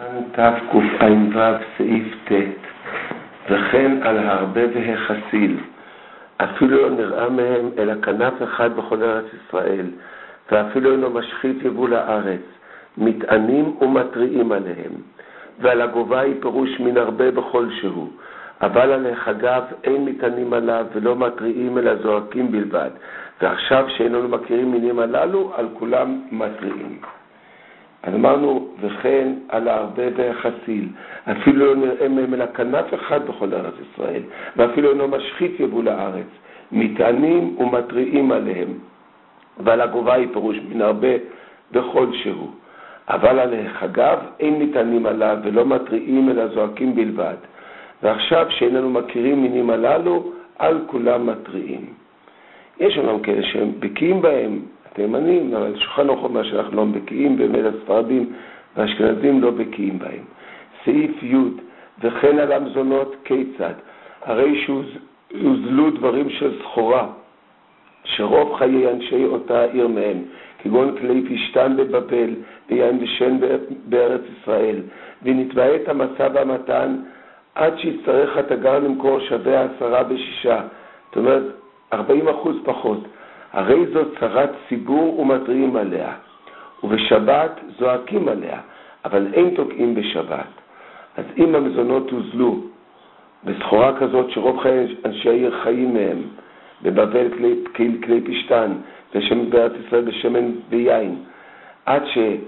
תקע"ו סעיף ט' וכן על הרבה והחסיל, אפילו לא נראה מהם אלא כנף אחד בכל ארץ ישראל, ואפילו אינו משחית יבול הארץ, מטענים ומטריעים עליהם. ועל הגובה היא פירוש מן הרבה בכל שהוא, אבל על החגב אין מטענים עליו ולא מטריעים אלא זועקים בלבד. ועכשיו שאיננו מכירים מינים הללו, על כולם מטריעים. אז אמרנו, וכן על הרבה והחסיל, אפילו לא נראה מהם אלא כנף אחד בכל ארץ ישראל, ואפילו אינו משחית יבול הארץ, מטענים ומטריעים עליהם. ועל הגובה היא פירוש מן הרבה בכל שהוא, אבל על החגב אין מטענים עליו ולא מטריעים אלא זועקים בלבד. ועכשיו שאיננו מכירים מינים הללו, על כולם מטריעים. יש אומנם כאלה שהם בקיאים בהם, התימנים, אבל שולחן ערוך מה שאנחנו לא בקיאים, באמת הספרדים והאשכנזים לא בקיאים בהם. סעיף י' וכן על המזונות כיצד, הרי שהוזלו דברים של סחורה, שרוב חיי אנשי אותה עיר מהם, כגון כלי פשתן בבבל ויין ושן בארץ ישראל, ונתבעת המסע והמתן עד שיצטרך התגר למכור שווה 10 ב6, זאת אומרת 40% פחות. הרי זו צרת ציבור ומטריעים עליה, ובשבת זועקים עליה, אבל אין תוקעים בשבת. אז אם המזונות הוזלו בסחורה כזאת שרוב חיי אנשי העיר חיים מהם, בבבל כלי פשתן ושמן בארץ ישראל בשמן ויין, עד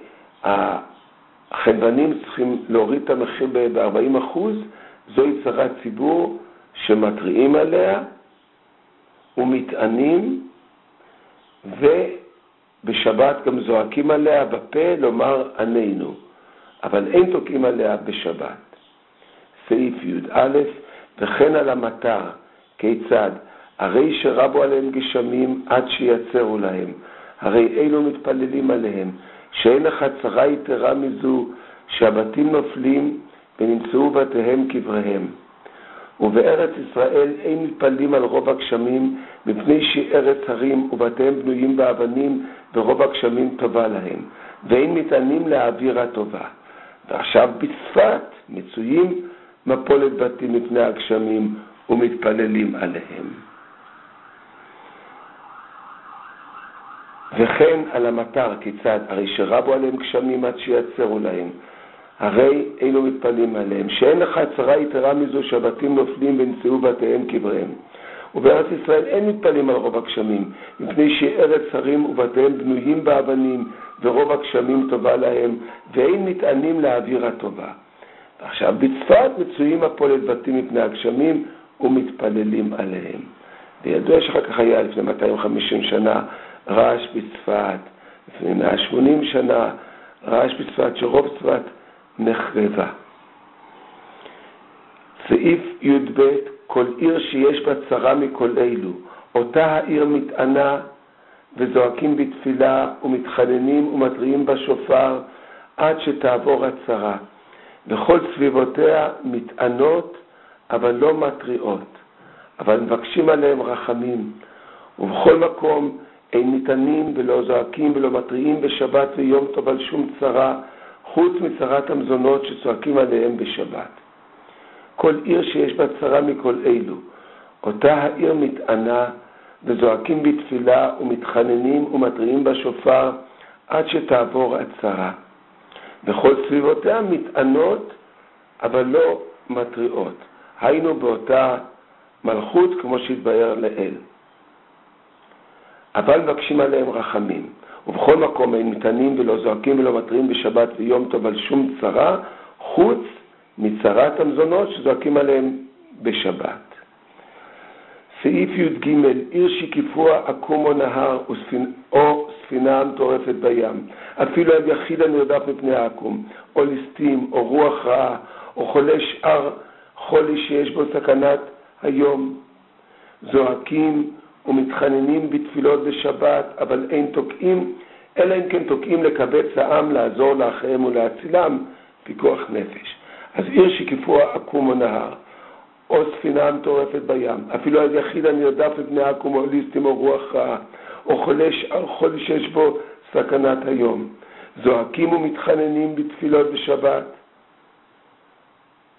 שהחנוונים צריכים להוריד את המחיר ב-40%, זוהי צרת ציבור שמטריעים עליה ומטענים, ובשבת גם זועקים עליה בפה לומר ענינו, אבל אין תוקעים עליה בשבת. סעיף י"א וכן על המטר כיצד, הרי שרבו עליהם גשמים עד שיצרו להם, הרי אלו מתפללים עליהם, שאין לך צרה יתרה מזו שהבתים נופלים ונמצאו בתיהם קבריהם. ובארץ ישראל אין מתפללים על רוב הגשמים, מפני שארץ הרים ובתיהם בנויים באבנים ורוב הגשמים טובה להם, ואין מטענים להעביר הטובה. ועכשיו בצפת מצויים מפולת בתים מפני הגשמים ומתפללים עליהם. וכן על המטר כיצד, הרי שרבו עליהם גשמים עד שיצרו להם, הרי אלו מתפללים עליהם, שאין לך צרה יתרה מזו שהבתים נופלים ונמצאו בתיהם קבריהם. ובארץ ישראל אין מתפללים על רוב הגשמים, מפני שארץ הרים ובתיהם בנויים באבנים ורוב הגשמים טובה להם, ואין מטענים להעביר הטובה. עכשיו בצפת מצויים מפולת בתים מפני הגשמים ומתפללים עליהם. וידוע שאחר כך היה לפני 250 שנה רעש בצפת, לפני 180 שנה רעש בצפת שרוב צפת נחרבה. סעיף י"ב כל עיר שיש בה צרה מכל אלו, אותה העיר מתענה וזועקים בתפילה ומתחננים ומטריעים בשופר עד שתעבור הצרה, וכל סביבותיה מתענות אבל לא מטריעות, אבל מבקשים עליהם רחמים. ובכל מקום אין מטענים ולא זועקים ולא מטריעים בשבת ויום טוב על שום צרה, חוץ מצרת המזונות שצועקים עליהם בשבת. כל עיר שיש בה צרה מכל אלו, אותה העיר מתענה וזועקים בתפילה ומתחננים ומטריעים בשופר עד שתעבור הצרה, וכל סביבותיה מתענות אבל לא מטריעות, היינו באותה מלכות כמו שהתבאר לאל, אבל מבקשים עליהם רחמים. ובכל מקום אין מטענים ולא זועקים ולא מטריעים בשבת ויום טוב על שום צרה, חוץ מצרת המזונות שזועקים עליהם בשבת. סעיף י"ג עיר שקיפוע עקום או נהר או ספינה מטורפת בים, אפילו על יחיד הנרדף מפני העקום, או ליסטים או רוח רעה או חולה שאר חולי שיש בו סכנת היום, זועקים ומתחננים בתפילות בשבת, אבל אין תוקעים, אלא אם כן תוקעים לקבץ העם, לעזור לאחיהם ולהצילם, פיקוח נפש. אז עיר שקיפוע עקום או נהר, או ספינה מטורפת בים, אפילו על יחיד הנרדף לבני עקום או ליסטים או רוח רעה, או חולי שיש בו סכנת היום, זועקים ומתחננים בתפילות בשבת,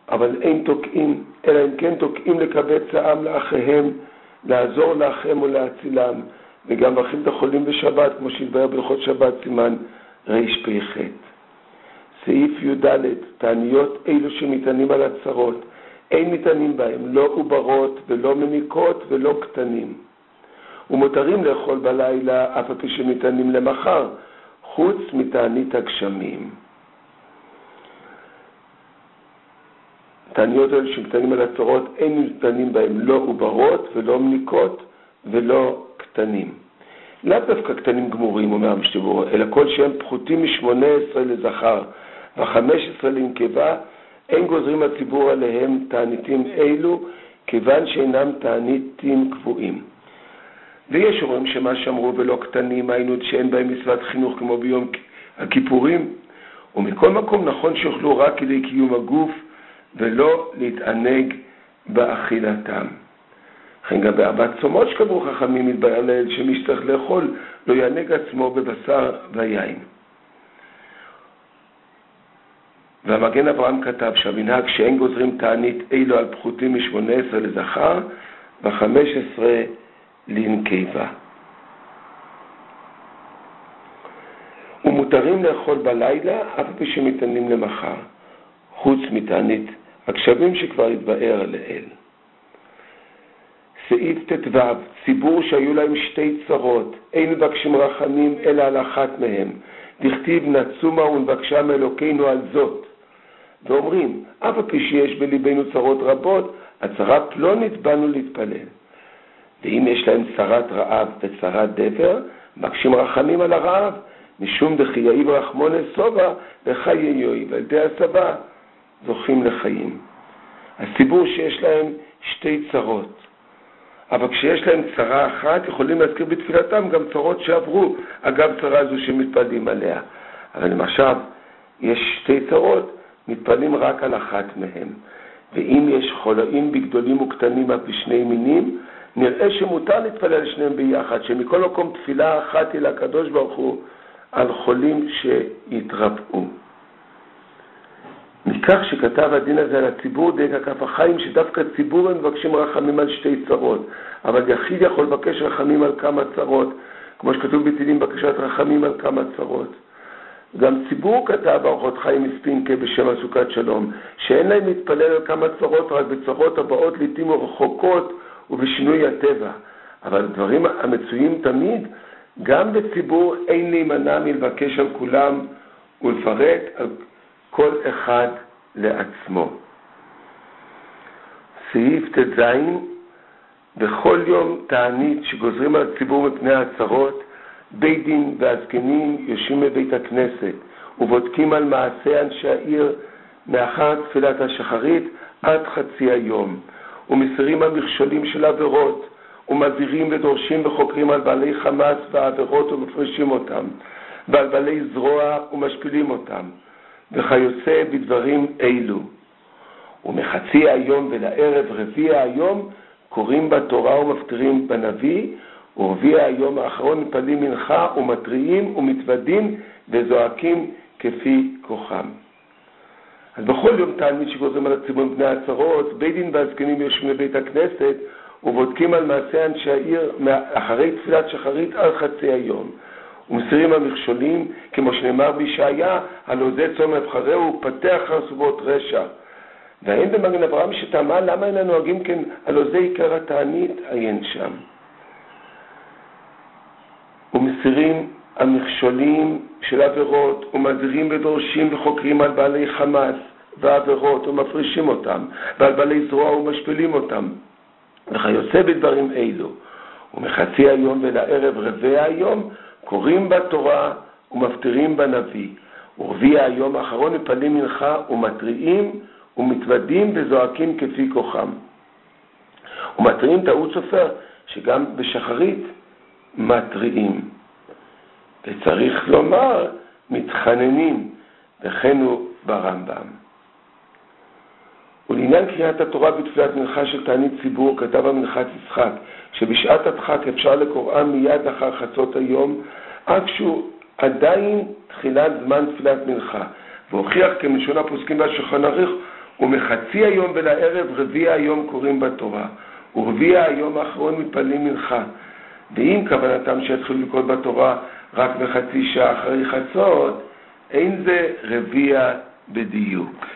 אבל אין תוקעים, אלא אם כן תוקעים לקבץ העם לאחיהם, לעזור לאחיהם או להצילם, וגם מברכים את החולים בשבת, כמו שהתבהר בהלכות שבת, סימן רפ"ח. סעיף י"ד, תעניות אלו שמטענים על הצרות, אין מטענים בהם, לא עוברות ולא מניקות ולא קטנים. ומותרים לאכול בלילה, אף על פי שמטענים למחר, חוץ מתענית הגשמים. תעניות אלו שמטענים על הצרות, אין מטענים בהם, לא עוברות ולא מניקות ולא קטנים. לאו דווקא קטנים גמורים, אומר המשתבור, אלא כל שהם פחותים מ-18 לזכר ו-15 לנקבה, אין גוזרים הציבור עליהם תעניתים אלו, כיוון שאינם תעניתים קבועים. ויש אומרים שמה שאמרו ולא קטנים, היינו שאין בהם מצוות חינוך כמו ביום הכיפורים, ומכל מקום נכון שיוכלו רק כדי קיום הגוף, ולא להתענג באכילתם. לכן גם בארבע צומות שקבעו חכמים מתבהר לאל שמי שצריך לאכול לא יענג עצמו בבשר ויין. והמגן אברהם כתב שהמנהג שאין גוזרים תענית אילו על פחותים מ-18 לזכר ו-15 לנקבה. ומותרים לאכול בלילה אף פי שמטענים למחר, חוץ מתענית הגשמים שכבר התבהר לאל. סעיף ט"ו, ציבור שהיו להם שתי צרות, אין מבקשים רחמים אלא על אחת מהם, דכתיב נצומה ונבקשה מאלוקינו על זאת. ואומרים, אף על פי שיש בליבנו צרות רבות, הצרה פלונית באנו להתפלל. ואם יש להם צרת רעב וצרת דבר, מבקשים רחמים על הרעב, משום דכי יאיב רחמון סובה וחיי יואיב, על ידי הסבה זוכים לחיים. הציבור שיש להם שתי צרות, אבל כשיש להם צרה אחת, יכולים להזכיר בתפילתם גם צרות שעברו, אגב צרה זו שמתפללים עליה. אבל למשל, יש שתי צרות, מתפללים רק על אחת מהם. ואם יש חולאים בגדולים וקטנים בשני מינים, נראה שמותר להתפלל על שניהם ביחד, שמכל מקום תפילה אחת אל הקדוש ברוך הוא על חולים שיתרפאו. מכך שכתב הדין הזה על הציבור דרך הכף החיים, שדווקא ציבור הם מבקשים רחמים על שתי צרות, אבל יחיד יכול לבקש רחמים על כמה צרות, כמו שכתוב בתהילים בקשת רחמים על כמה צרות. גם ציבור כתב באורחות חיים מספינקה בשם הסוכת שלום, שאין להם להתפלל על כמה צרות, רק בצרות הבאות לעתים רחוקות ובשינוי הטבע. אבל דברים המצויים תמיד, גם בציבור אין להימנע מלבקש על כולם ולפרט על כל אחד לעצמו. סעיף ט"ז, בכל יום תענית שגוזרים על הציבור מפני הצרות, בית דין והזקנים יושבים בבית הכנסת ובודקים על מעשה אנשי העיר מאחר תפילת השחרית עד חצי היום, ומסירים המכשולים של עבירות, ומזהירים ודורשים וחוקרים על בעלי חמאס והעבירות ומפרשים אותם, ועל בעלי זרוע ומשפילים אותם, וכיוצא בדברים אלו. ומחצי היום ולערב רביע היום קוראים בתורה ומפטירים בנביא, ורביע היום האחרון מפלים מנחה ומתריעים ומתוודים וזועקים כפי כוחם. אז בכל יום תענית שגוזרים על הציבור מפני הצרות, בית דין והזקנים יושבים בבית הכנסת ובודקים על מעשה אנשי העיר אחרי תפילת שחרית עד חצי היום, ומסירים המכשולים, כמו שנאמר בישעיה, הלא זה צום אבחרהו ופתח חרסובות רשע. והאין במגן אברהם שטעמה למה אין נוהגים כן, הלא זה עיקר התענית, עיין שם. ומסירים המכשולים של עבירות, ומזהירים ודורשים וחוקרים על בעלי חמאס ועבירות, ומפרישים אותם, ועל בעלי זרוע ומשפילים אותם, וכיוצא בדברים אלו. ומחצי היום ולערב רביע היום קוראים בתורה ומפטירים בנביא, ורביע היום האחרון מפלים מנחה ומתריעים ומתוודים וזועקים כפי כוחם. ומתריעים טעות סופר שגם בשחרית מתריעים, וצריך לומר מתחננים, וכן הוא ברמב"ם. ולעניין קריאת התורה בתפילת מנחה של תענית ציבור, כתב המנחת יצחק שבשעת הדחק אפשר לקוראם מיד לאחר חצות היום, אף שהוא עדיין תחילת זמן תפילת מנחה, והוכיח כמלשון הפוסקים והשולחן ערוך ומחצי היום ולערב רביע היום קוראים בתורה, ורביע היום האחרון מתפללים מנחה. ואם כוונתם שיתחילו לקרוא בתורה רק בחצי שעה אחרי חצות, אין זה רביע בדיוק.